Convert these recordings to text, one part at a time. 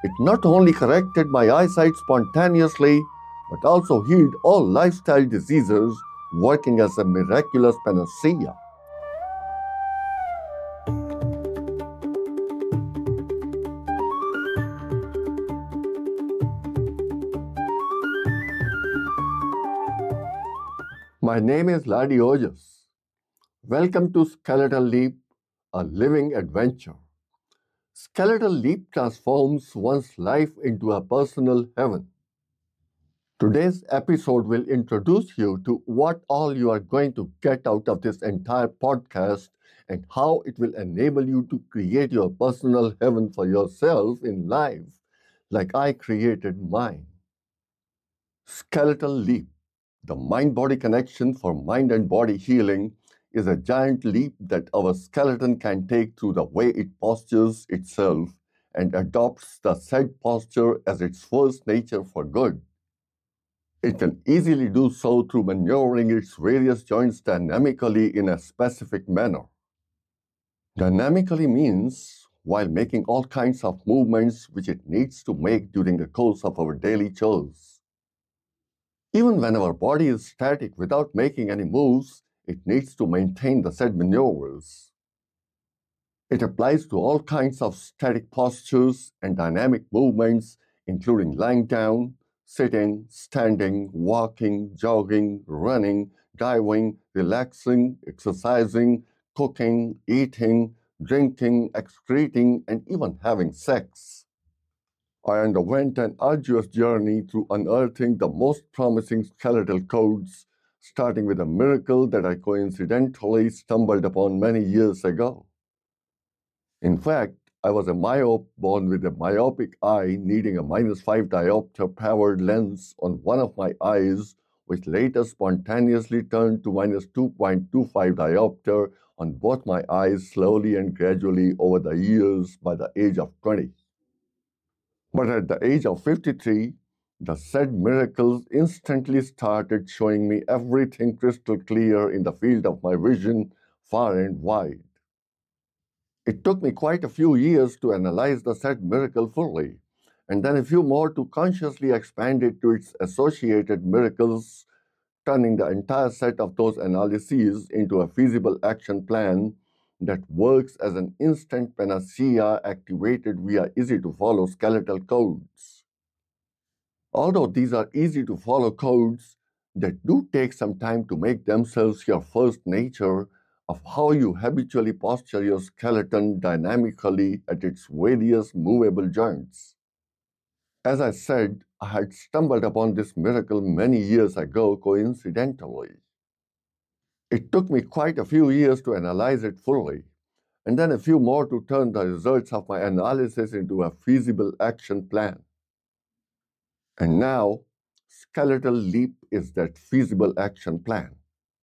It not only corrected my eyesight spontaneously, but also healed all lifestyle diseases, working as a miraculous panacea. My name is Ladi Ojas. Welcome to Skeletal Leap, a living adventure. Skeletal Leap transforms one's life into a personal heaven. Today's episode will introduce you to what all you are going to get out of this entire podcast and how it will enable you to create your personal heaven for yourself in life, like I created mine. Skeletal Leap, the mind body connection for mind and body healing, is a giant leap that our skeleton can take through the way it postures itself and adopts the said posture as its first nature for good. It can easily do so through maneuvering its various joints dynamically in a specific manner. Dynamically means while making all kinds of movements which it needs to make during the course of our daily chores. Even when our body is static without making any moves, it needs to maintain the said maneuvers. It applies to all kinds of static postures and dynamic movements, including lying down, sitting, standing, walking, jogging, running, diving, relaxing, exercising, cooking, eating, drinking, excreting, and even having sex. I underwent an arduous journey through unearthing the most promising skeletal codes, starting with a miracle that I coincidentally stumbled upon many years ago. In fact, I was a myope born with a myopic eye needing a -5 diopter powered lens on one of my eyes, which later spontaneously turned to -2.25 diopter on both my eyes slowly and gradually over the years by the age of 20. But at the age of 53, the said miracles instantly started showing me everything crystal clear in the field of my vision, far and wide. It took me quite a few years to analyze the said miracle fully, and then a few more to consciously expand it to its associated miracles, turning the entire set of those analyses into a feasible action plan that works as an instant panacea activated via easy-to-follow skeletal codes. Although these are easy-to-follow codes, they do take some time to make themselves your first nature of how you habitually posture your skeleton dynamically at its various movable joints. As I said, I had stumbled upon this miracle many years ago coincidentally. It took me quite a few years to analyze it fully, and then a few more to turn the results of my analysis into a feasible action plan. And now, Skeletal Leap is that feasible action plan.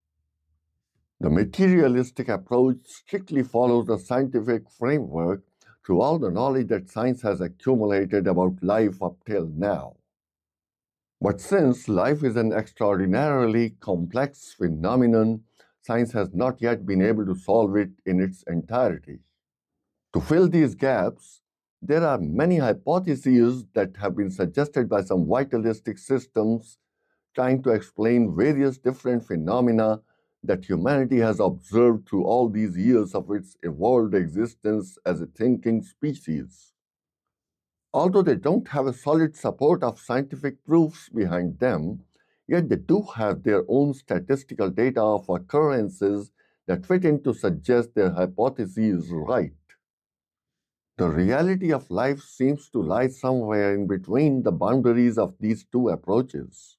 The materialistic approach strictly follows the scientific framework through all the knowledge that science has accumulated about life up till now. But since life is an extraordinarily complex phenomenon, science has not yet been able to solve it in its entirety. To fill these gaps, there are many hypotheses that have been suggested by some vitalistic systems trying to explain various different phenomena that humanity has observed through all these years of its evolved existence as a thinking species. Although they don't have a solid support of scientific proofs behind them, yet they do have their own statistical data of occurrences that fit in to suggest their hypothesis is right. The reality of life seems to lie somewhere in between the boundaries of these two approaches.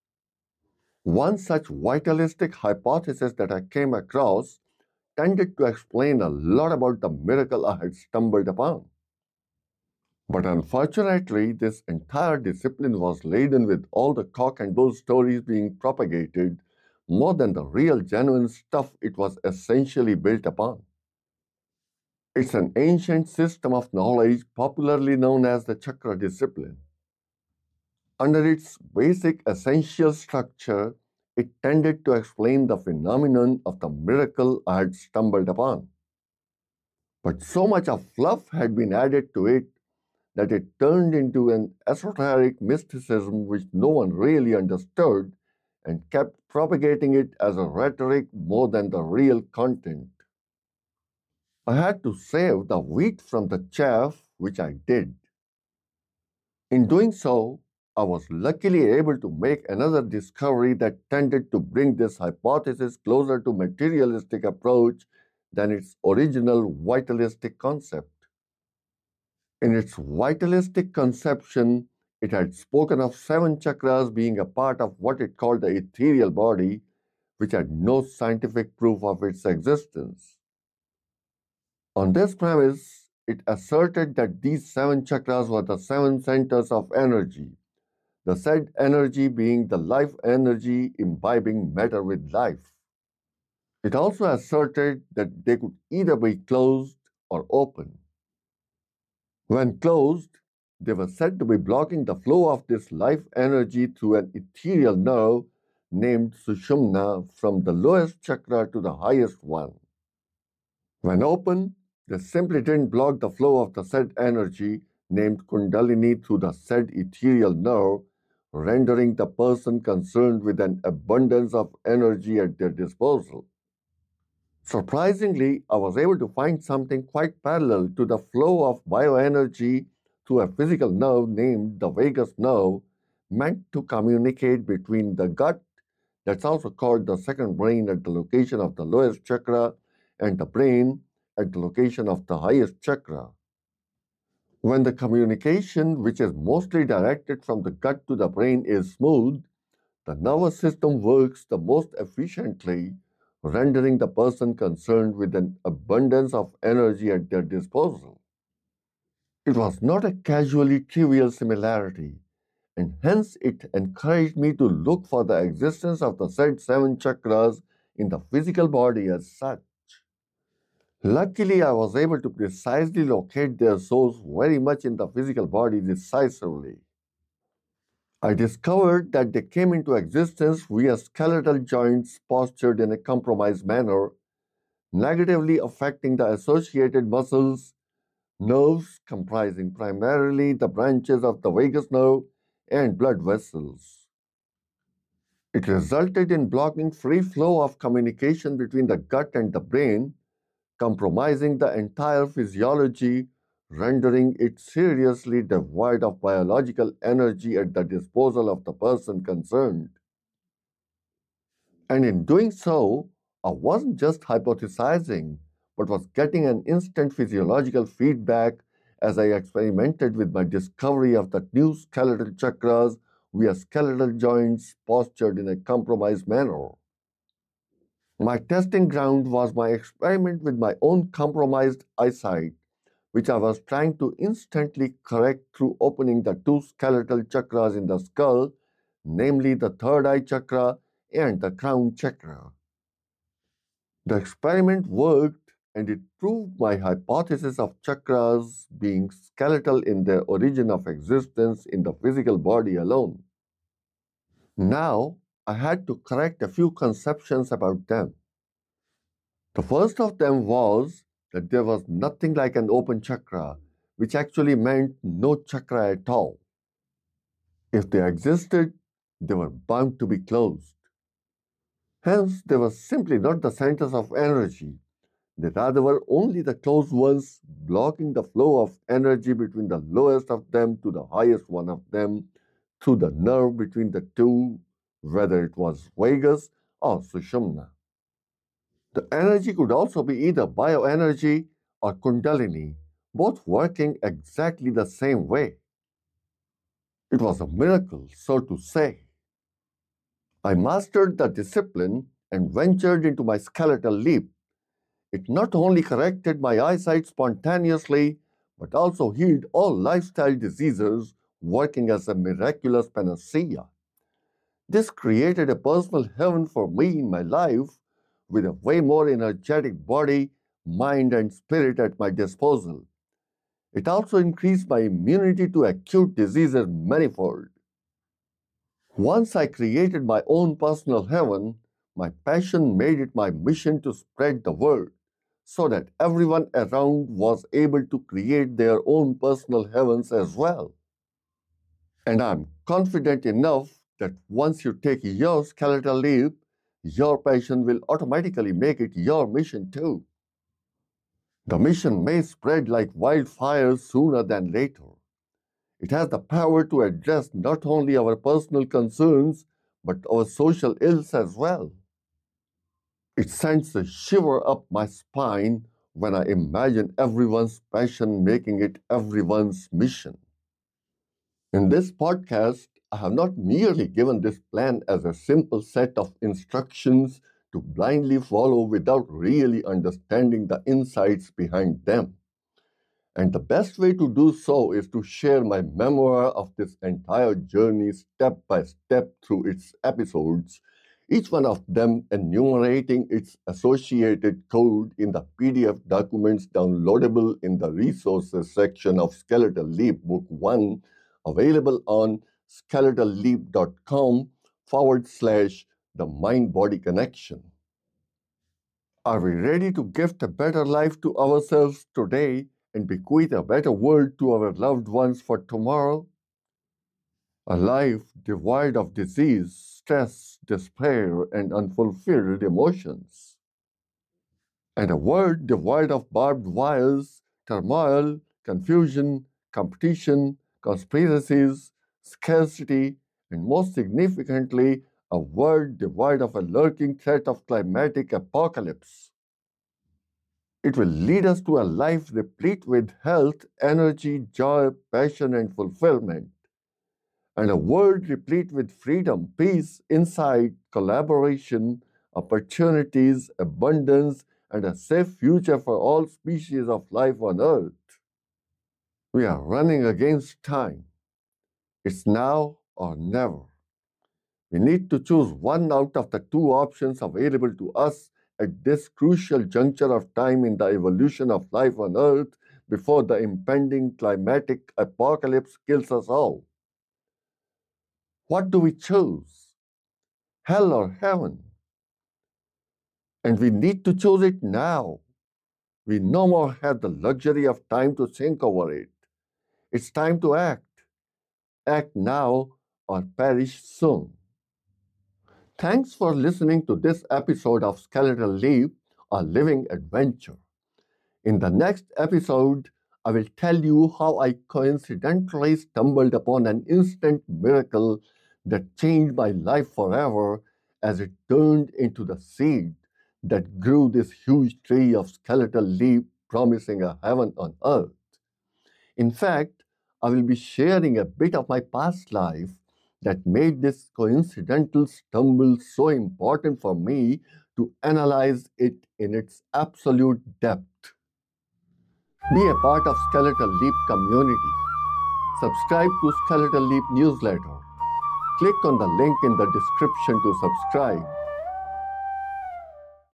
One such vitalistic hypothesis that I came across tended to explain a lot about the miracle I had stumbled upon. But unfortunately, this entire discipline was laden with all the cock and bull stories being propagated more than the real genuine stuff it was essentially built upon. It's an ancient system of knowledge popularly known as the chakra discipline. Under its basic essential structure, it tended to explain the phenomenon of the miracle I had stumbled upon. But so much of fluff had been added to it that it turned into an esoteric mysticism which no one really understood and kept propagating it as a rhetoric more than the real content. I had to save the wheat from the chaff, which I did. In doing so, I was luckily able to make another discovery that tended to bring this hypothesis closer to materialistic approach than its original vitalistic concept. In its vitalistic conception, it had spoken of seven chakras being a part of what it called the ethereal body, which had no scientific proof of its existence. On this premise, it asserted that these seven chakras were the seven centers of energy, the said energy being the life energy imbibing matter with life. It also asserted that they could either be closed or open. When closed, they were said to be blocking the flow of this life energy through an ethereal nerve named Sushumna from the lowest chakra to the highest one. When open, they simply didn't block the flow of the said energy named Kundalini through the said ethereal nerve, rendering the person concerned with an abundance of energy at their disposal. Surprisingly, I was able to find something quite parallel to the flow of bioenergy through a physical nerve named the vagus nerve, meant to communicate between the gut, that's also called the second brain at the location of the lowest chakra, and the brain at the location of the highest chakra. When the communication, which is mostly directed from the gut to the brain, is smooth, the nervous system works the most efficiently, rendering the person concerned with an abundance of energy at their disposal. It was not a casually trivial similarity, and hence it encouraged me to look for the existence of the said seven chakras in the physical body as such. Luckily, I was able to precisely locate their source very much in the physical body decisively. I discovered that they came into existence via skeletal joints postured in a compromised manner, negatively affecting the associated muscles, nerves comprising primarily the branches of the vagus nerve and blood vessels. It resulted in blocking free flow of communication between the gut and the brain, compromising the entire physiology, rendering it seriously devoid of biological energy at the disposal of the person concerned. And in doing so, I wasn't just hypothesizing, but was getting an instant physiological feedback as I experimented with my discovery of the new skeletal chakras via skeletal joints postured in a compromised manner. My testing ground was my experiment with my own compromised eyesight, which I was trying to instantly correct through opening the two skeletal chakras in the skull, namely the third eye chakra and the crown chakra. The experiment worked and it proved my hypothesis of chakras being skeletal in their origin of existence in the physical body alone. Now, I had to correct a few conceptions about them. The first of them was that there was nothing like an open chakra, which actually meant no chakra at all. If they existed, they were bound to be closed. Hence, they were simply not the centers of energy. They rather were only the closed ones, blocking the flow of energy between the lowest of them to the highest one of them through the nerve between the two, whether it was vagus or sushumna. The energy could also be either bioenergy or kundalini, both working exactly the same way. It was a miracle, so to say. I mastered the discipline and ventured into my skeletal leap. It not only corrected my eyesight spontaneously, but also healed all lifestyle diseases, working as a miraculous panacea. This created a personal heaven for me in my life, with a way more energetic body, mind, and spirit at my disposal. It also increased my immunity to acute diseases manifold. Once I created my own personal heaven, my passion made it my mission to spread the word, so that everyone around was able to create their own personal heavens as well. And I'm confident enough that once you take your skeletal leap, your passion will automatically make it your mission too. The mission may spread like wildfire sooner than later. It has the power to address not only our personal concerns, but our social ills as well. It sends a shiver up my spine when I imagine everyone's passion making it everyone's mission. In this podcast, I have not merely given this plan as a simple set of instructions to blindly follow without really understanding the insights behind them. And the best way to do so is to share my memoir of this entire journey step by step through its episodes, each one of them enumerating its associated code in the PDF documents downloadable in the resources section of Skeletal Leap Book 1, available on skeletalleap.com/the mind-body connection. Are we ready to gift a better life to ourselves today and bequeath a better world to our loved ones for tomorrow? A life devoid of disease, stress, despair, and unfulfilled emotions. And a world devoid of barbed wires, turmoil, confusion, competition, conspiracies, scarcity, and most significantly, a world devoid of a lurking threat of climatic apocalypse. It will lead us to a life replete with health, energy, joy, passion, and fulfillment. And a world replete with freedom, peace, insight, collaboration, opportunities, abundance, and a safe future for all species of life on Earth. We are running against time. It's now or never. We need to choose one out of the two options available to us at this crucial juncture of time in the evolution of life on Earth before the impending climatic apocalypse kills us all. What do we choose? Hell or heaven? And we need to choose it now. We no more have the luxury of time to think over it. It's time to act. Act now or perish soon. Thanks for listening to this episode of Skeletal Leap, a living adventure. In the next episode, I will tell you how I coincidentally stumbled upon an instant miracle that changed my life forever as it turned into the seed that grew this huge tree of skeletal leaf promising a heaven on earth. In fact, I will be sharing a bit of my past life that made this coincidental stumble so important for me to analyze it in its absolute depth. Be a part of Skeletal Leap community. Subscribe to Skeletal Leap newsletter. Click on the link in the description to subscribe.